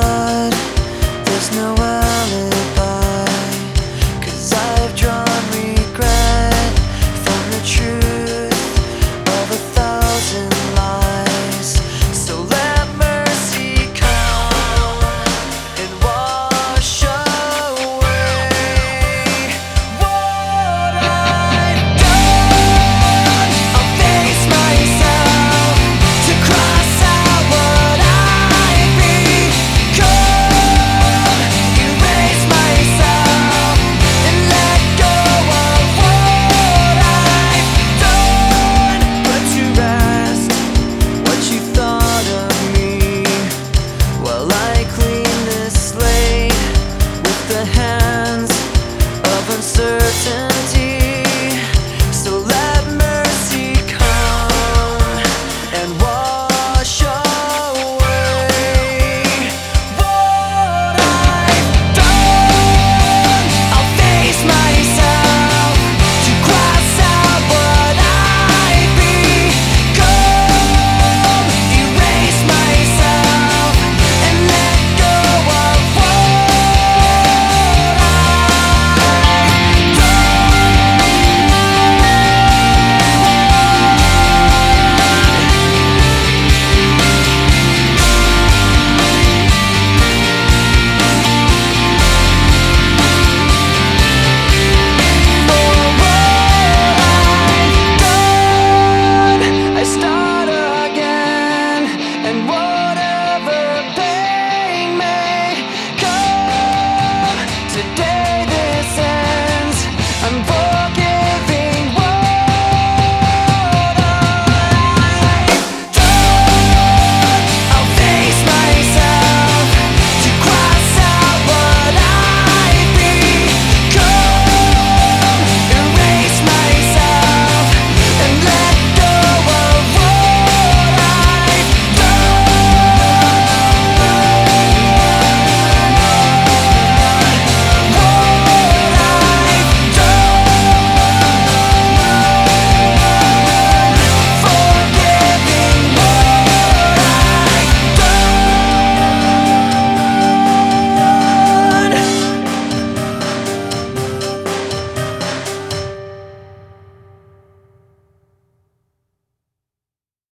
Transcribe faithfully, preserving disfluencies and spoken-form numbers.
but there's no alibi, 'cause I've drawn regret from the truth of a thousand lies. So let mercy come and wash away what I've done. I'll face myself to cross out what I've become, erase myself and let go of what I've done. Put to rest what you thought of me while I clean this slate with the hand